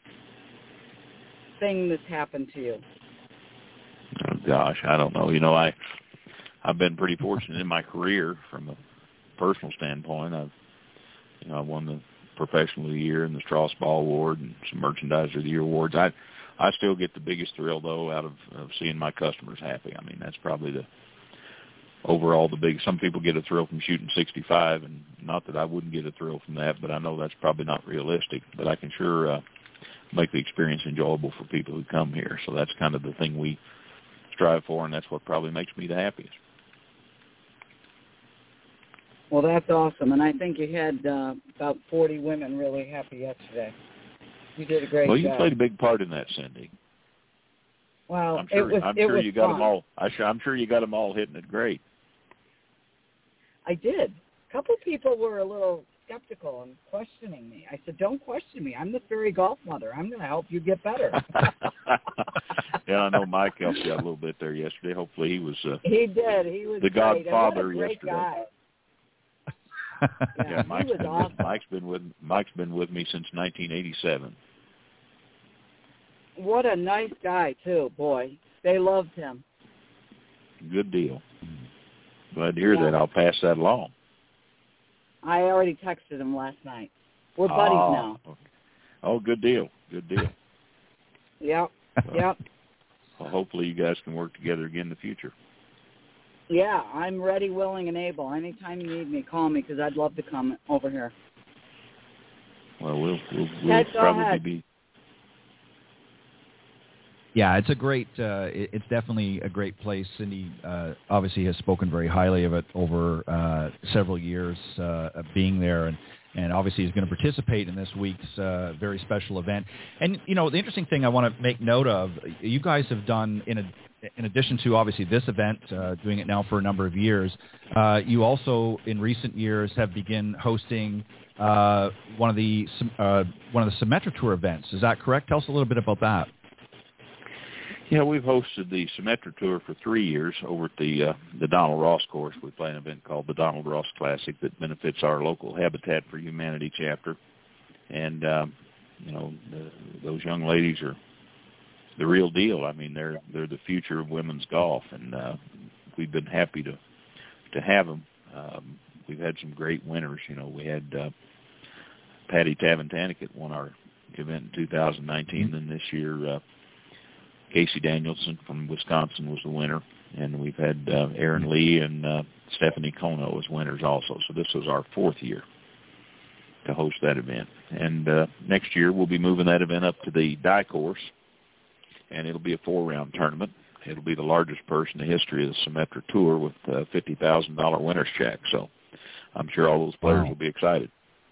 thing that's happened to you? Oh, gosh, I don't know. You know, I, I've been pretty fortunate in my career from a personal standpoint. I've, you know, I won the Professional of the Year and the Strauss Ball Award and some Merchandiser of the Year awards. I, I still get the biggest thrill, though, out of, of seeing my customers happy. I mean, that's probably the overall the big. Some people get a thrill from shooting sixty-five, and not that I wouldn't get a thrill from that, but I know that's probably not realistic. But I can sure uh, make the experience enjoyable for people who come here. So that's kind of the thing we strive for, and that's what probably makes me the happiest. Well, that's awesome, and I think you had uh, about forty women really happy yesterday. You did a great well, job. Well, you played a big part in that, Cindy. Well, I'm sure, it was, I'm it sure was you got fun. them all. I sure, I'm sure you got them all hitting it great. I did. A couple people were a little skeptical and questioning me. I said, "Don't question me. I'm the fairy golf mother. I'm going to help you get better." Yeah, I know Mike helped you out a little bit there yesterday. Hopefully, he was. Uh, he did. He was the great. godfather and what a great yesterday. Guy. Yeah, yeah, Mike's he was been awesome. with, Mike's been with Mike's been with me since nineteen eighty-seven. What a nice guy too, boy. They loved him. Good deal. Glad to hear Yeah. that. I'll pass that along. I already texted him last night. We're buddies oh, now. Oh, good deal. Good deal. Yep. Well, Yep. Well, hopefully you guys can work together again in the future. Yeah, I'm ready, willing, and able. Anytime you need me, call me because I'd love to come over here. Well, we'll we'll, we'll Ted, go probably ahead. be. Yeah, it's a great, uh, it, it's definitely a great place. Cindy uh, obviously has spoken very highly of it over uh, several years uh, of being there. And, and obviously is going to participate in this week's uh, very special event. And, you know, the interesting thing I want to make note of, you guys have done, in a, in addition to obviously this event, uh, doing it now for a number of years, uh, you also in recent years have begun hosting uh, one of the uh, one of the Symetra Tour events. Is that correct? Tell us a little bit about that. Yeah, we've hosted the Symetra Tour for three years over at the uh, the Donald Ross course. We play an event called the Donald Ross Classic that benefits our local Habitat for Humanity chapter. And, um, you know, the, those young ladies are the real deal. I mean, they're they're the future of women's golf, and uh, we've been happy to to have them. Um, we've had some great winners. You know, we had uh, Patty Tavantaniket won our event in two thousand nineteen, and this year uh, Casey Danielson from Wisconsin was the winner, and we've had uh, Aaron Lee and uh, Stephanie Kono as winners also. So this was our fourth year to host that event. And uh, next year we'll be moving that event up to the Dye course, and it'll be a four-round tournament. It'll be the largest purse in the history of the Symetra Tour with a fifty thousand dollars winner's check. So I'm sure all those players Wow. will be excited.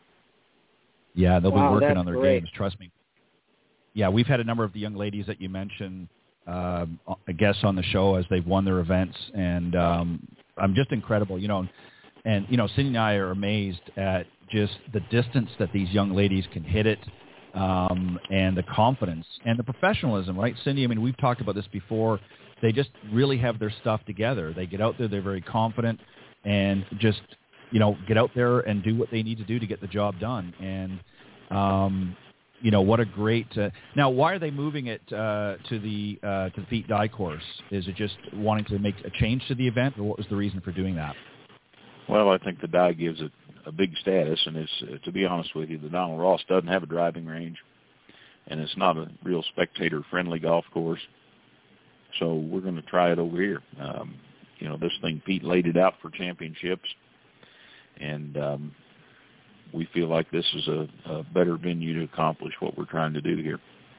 Yeah, they'll Wow, be working that's on their great. games, trust me. Yeah, we've had a number of the young ladies that you mentioned, um, I guess, on the show as they've won their events, and um, I'm just incredible, you know. And, you know, Cindy and I are amazed at just the distance that these young ladies can hit it, um, and the confidence and the professionalism, right, Cindy? I mean, we've talked about this before. They just really have their stuff together. They get out there, they're very confident, and just, you know, get out there and do what they need to do to get the job done. And, um, you know, what a great uh, – now, why are they moving it uh, to the uh, to the Pete Dye course? Is it just wanting to make a change to the event, or what was the reason for doing that? Well, I think the Dye gives it a big status, and it's, uh, to be honest with you, the Donald Ross doesn't have a driving range, and it's not a real spectator-friendly golf course. So we're going to try it over here. Um, you know, this thing, Pete laid it out for championships, and um, we feel like this is a, a better venue to accomplish what we're trying to do here.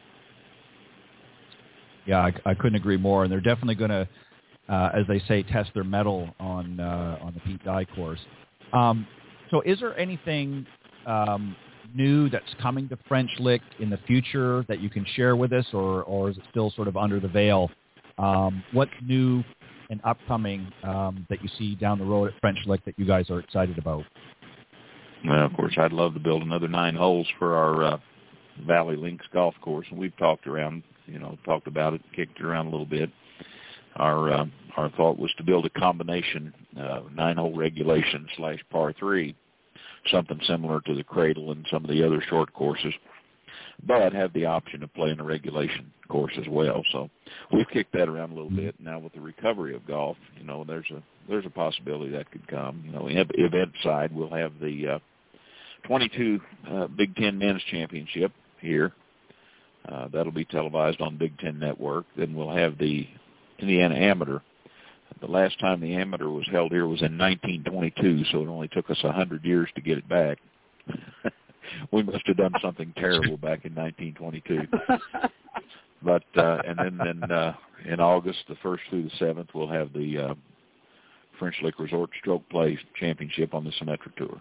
Yeah, I, I couldn't agree more. And they're definitely going to, uh, as they say, test their mettle on uh, on the Pete Dye course. Um, so is there anything um, new that's coming to French Lick in the future that you can share with us, or, or is it still sort of under the veil? Um, what's new and upcoming um, that you see down the road at French Lick that you guys are excited about? Well, of course, I'd love to build another nine holes for our uh, Valley Links golf course, and we've talked around, you know, talked about it, kicked it around a little bit. Our uh, our thought was to build a combination uh, nine-hole regulation slash par three, something similar to the Cradle and some of the other short courses, but have the option of playing a regulation course as well. So we've kicked that around a little bit. Now with the recovery of golf, you know, there's a there's a possibility that could come. You know, event side, we'll have the uh, twenty-two uh, Big Ten Men's Championship here. Uh, that'll be televised on Big Ten Network. Then we'll have the Indiana Amateur. The last time the Amateur was held here was in nineteen twenty-two, so it only took us one hundred years to get it back. We must have done something terrible back in nineteen twenty-two. But uh, and then, then uh, in August, the first through the seventh, we'll have the uh, French Lick Resort Stroke Play Championship on the Symetra Tour.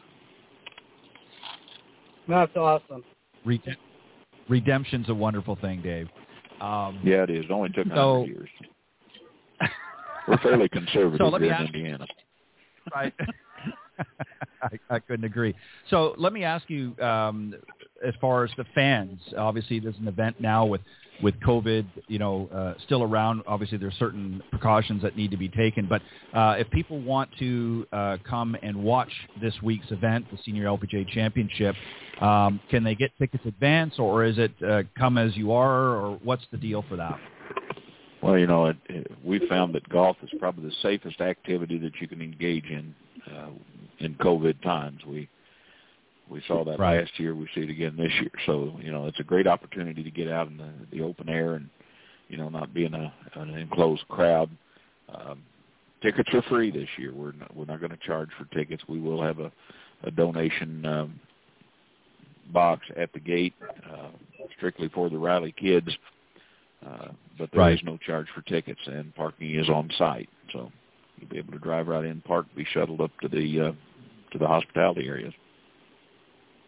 That's awesome. Redem- Redemption's a wonderful thing, Dave. Um, Yeah, it is. It only took one hundred so, years. We're fairly conservative so let me here in ask, Indiana. Right. I, I couldn't agree. So let me ask you, um, as far as the fans, obviously there's an event now with, with COVID, you know, uh, still around. Obviously there's certain precautions that need to be taken. But uh, if people want to uh, come and watch this week's event, the Senior L P G A Championship, um, can they get tickets advance, or is it uh, come as you are, or what's the deal for that? Well, you know, it, it, we found that golf is probably the safest activity that you can engage in uh, in COVID times. We we saw that Right. last year. We see it again this year. So, you know, it's a great opportunity to get out in the, the open air and, you know, not be in a, an enclosed crowd. Um, tickets are free this year. We're not, we're not going to charge for tickets. We will have a, a donation um, box at the gate uh, strictly for the Riley kids. Uh, but there Right. is no charge for tickets, and parking is on site. So you'll be able to drive right in, park, be shuttled up to the uh, to the hospitality areas.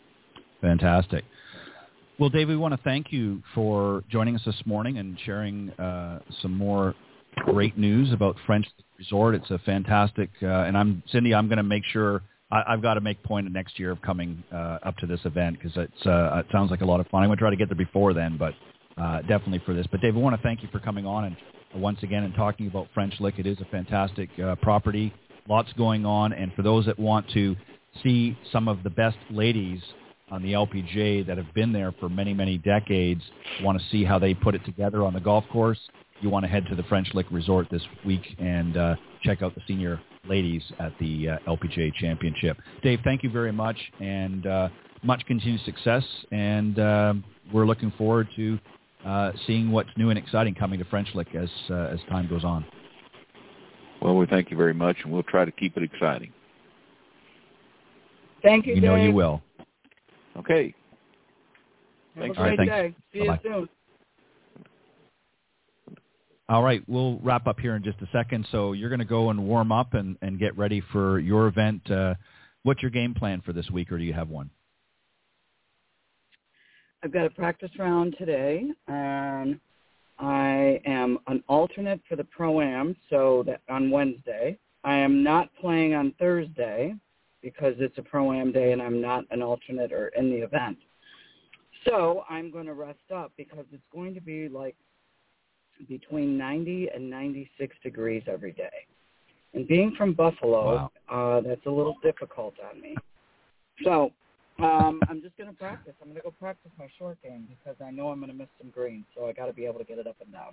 Fantastic. Well, Dave, we want to thank you for joining us this morning and sharing uh, some more great news about French Resort. It's a fantastic, uh, and I'm Cindy. I'm going to make sure I, I've got to make point of next year of coming uh, up to this event because it's uh, it sounds like a lot of fun. I'm going to try to get there before then, but uh, definitely for this. But Dave, I want to thank you for coming on and uh, once again and talking about French Lick. It is a fantastic uh, property, lots going on, and for those that want to see some of the best ladies on the L P G A that have been there for many, many decades, want to see how they put it together on the golf course, you want to head to the French Lick Resort this week and uh, check out the senior ladies at the uh, L P G A Championship. Dave, thank you very much, and uh, much continued success, and uh, we're looking forward to uh, seeing what's new and exciting coming to French Lick as, uh, as time goes on. Well, we thank you very much, and we'll try to keep it exciting. Thank you, You Dave. know you will. Okay. Have Thanks. a All right, great thanks. day. See Bye-bye. you soon. All right, we'll wrap up here in just a second. So you're going to go and warm up and, and get ready for your event. Uh, what's your game plan for this week, or do you have one? I've got a practice round today, and I am an alternate for the Pro-Am, so that on Wednesday. I am not playing on Thursday because it's a Pro-Am day and I'm not an alternate or in the event. So I'm going to rest up because it's going to be like between ninety and ninety-six degrees every day. And being from Buffalo, Wow. uh, that's a little difficult on me. So um, I'm just going to practice. I'm going to go practice my short game because I know I'm going to miss some greens, so I got to be able to get it up and down.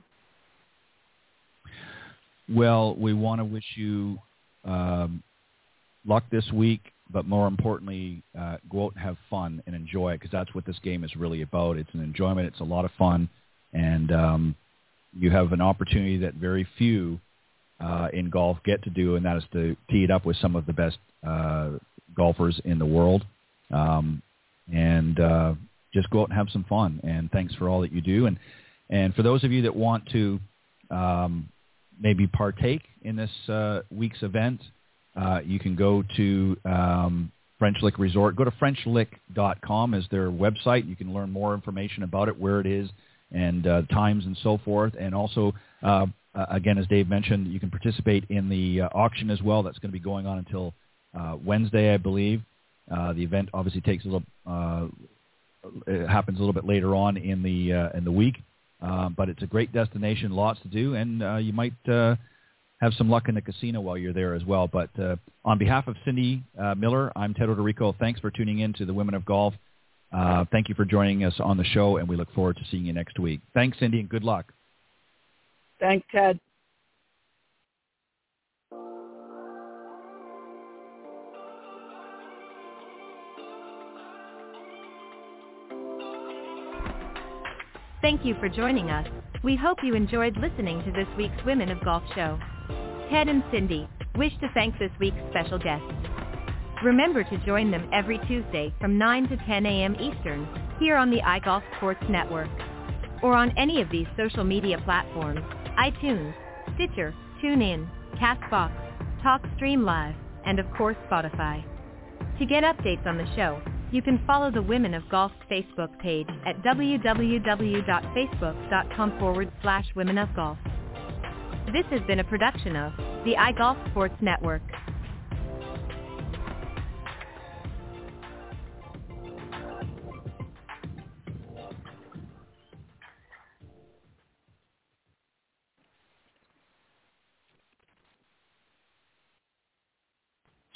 Well, we want to wish you um, luck this week, but more importantly, uh, go out and have fun and enjoy it because that's what this game is really about. It's an enjoyment. It's a lot of fun, and um, you have an opportunity that very few uh, in golf get to do, and that is to tee it up with some of the best uh, golfers in the world. Um, and uh, just go out and have some fun. And thanks for all that you do. And and for those of you that want to um, maybe partake in this uh, week's event, uh, you can go to um, French Lick Resort. Go to french lick dot com as their website. You can learn more information about it, where it is, and uh, times and so forth. And also, uh, uh, again, as Dave mentioned, you can participate in the uh, auction as well. That's going to be going on until uh, Wednesday, I believe. Uh, the event obviously takes a little, uh, it happens a little bit later on in the uh, in the week, uh, but it's a great destination, lots to do, and uh, you might uh, have some luck in the casino while you're there as well. But uh, on behalf of Cindy uh, Miller, I'm Ted Odorico. Thanks for tuning in to the Women of Golf. Uh, thank you for joining us on the show, and we look forward to seeing you next week. Thanks, Cindy, and good luck. Thanks, Ted. Thank you for joining us. We hope you enjoyed listening to this week's Women of Golf show. Ted and Cindy wish to thank this week's special guests. Remember to join them every Tuesday from nine to ten a.m. Eastern here on the iGolf Sports Network or on any of these social media platforms, iTunes, Stitcher, TuneIn, CastBox, TalkStream Live, and of course Spotify. To get updates on the show, you can follow the Women of Golf Facebook page at www.facebook.com forward slash Women of Golf. This has been a production of the iGolf Sports Network.